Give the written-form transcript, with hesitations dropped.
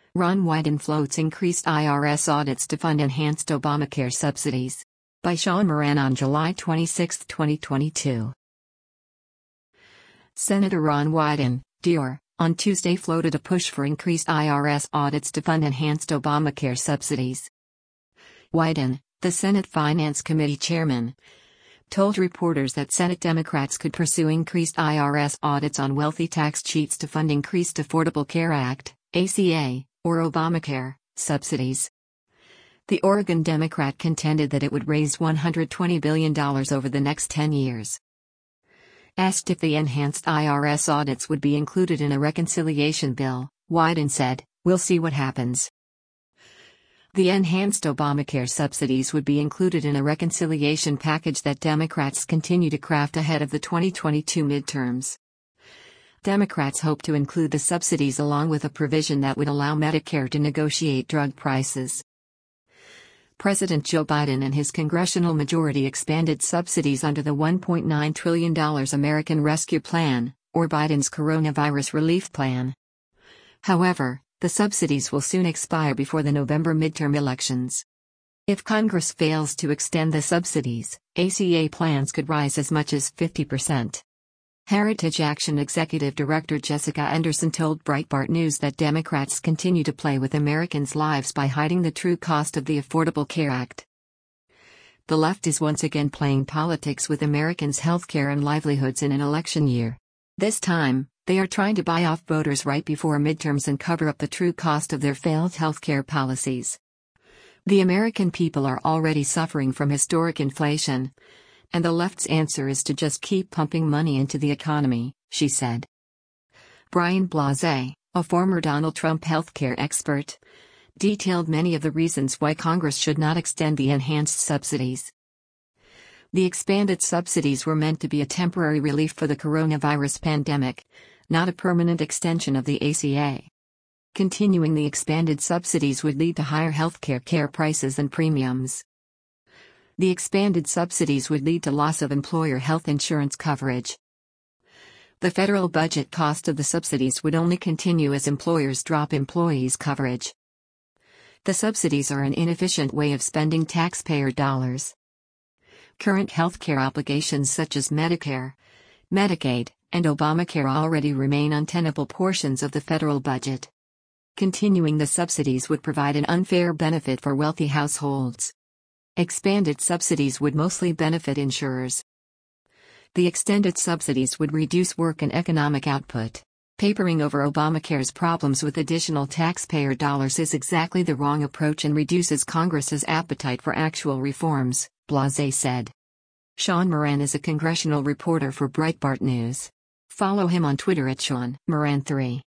Ron Wyden floats increased IRS audits to fund enhanced Obamacare subsidies. By Sean Moran on July 26, 2022. Senator Ron Wyden, DR, on Tuesday floated a push for increased IRS audits to fund enhanced Obamacare subsidies. Wyden, the Senate Finance Committee chairman, told reporters that Senate Democrats could pursue increased IRS audits on wealthy tax cheats to fund increased Affordable Care Act, ACA, or Obamacare, subsidies. The Oregon Democrat contended that it would raise $120 billion over the next 10 years. Asked if the enhanced IRS audits would be included in a reconciliation bill, Wyden said, "We'll see what happens." The enhanced Obamacare subsidies would be included in a reconciliation package that Democrats continue to craft ahead of the 2022 midterms. Democrats hope to include the subsidies along with a provision that would allow Medicare to negotiate drug prices. President Joe Biden and his congressional majority expanded subsidies under the $1.9 trillion American Rescue Plan, or Biden's coronavirus relief plan. However, the subsidies will soon expire before the November midterm elections. If Congress fails to extend the subsidies, ACA plans could rise as much as 50%. Heritage Action Executive Director Jessica Anderson told Breitbart News that Democrats continue to play with Americans' lives by hiding the true cost of the Affordable Care Act. The left is once again playing politics with Americans' healthcare and livelihoods in an election year. This time, they are trying to buy off voters right before midterms and cover up the true cost of their failed healthcare policies. The American people are already suffering from historic inflation, and the left's answer is to just keep pumping money into the economy, she said. Brian Blase, a former Donald Trump healthcare expert, detailed many of the reasons why Congress should not extend the enhanced subsidies. The expanded subsidies were meant to be a temporary relief for the coronavirus pandemic, not a permanent extension of the ACA. Continuing the expanded subsidies would lead to higher healthcare care prices and premiums. The expanded subsidies would lead to loss of employer health insurance coverage. The federal budget cost of the subsidies would only continue as employers drop employees' coverage. The subsidies are an inefficient way of spending taxpayer dollars. Current healthcare obligations such as Medicare, Medicaid, and Obamacare already remain untenable portions of the federal budget. Continuing the subsidies would provide an unfair benefit for wealthy households. Expanded subsidies would mostly benefit insurers. The extended subsidies would reduce work and economic output. Papering over Obamacare's problems with additional taxpayer dollars is exactly the wrong approach and reduces Congress's appetite for actual reforms, Blase said. Sean Moran is a congressional reporter for Breitbart News. Follow him on Twitter at Sean Moran3.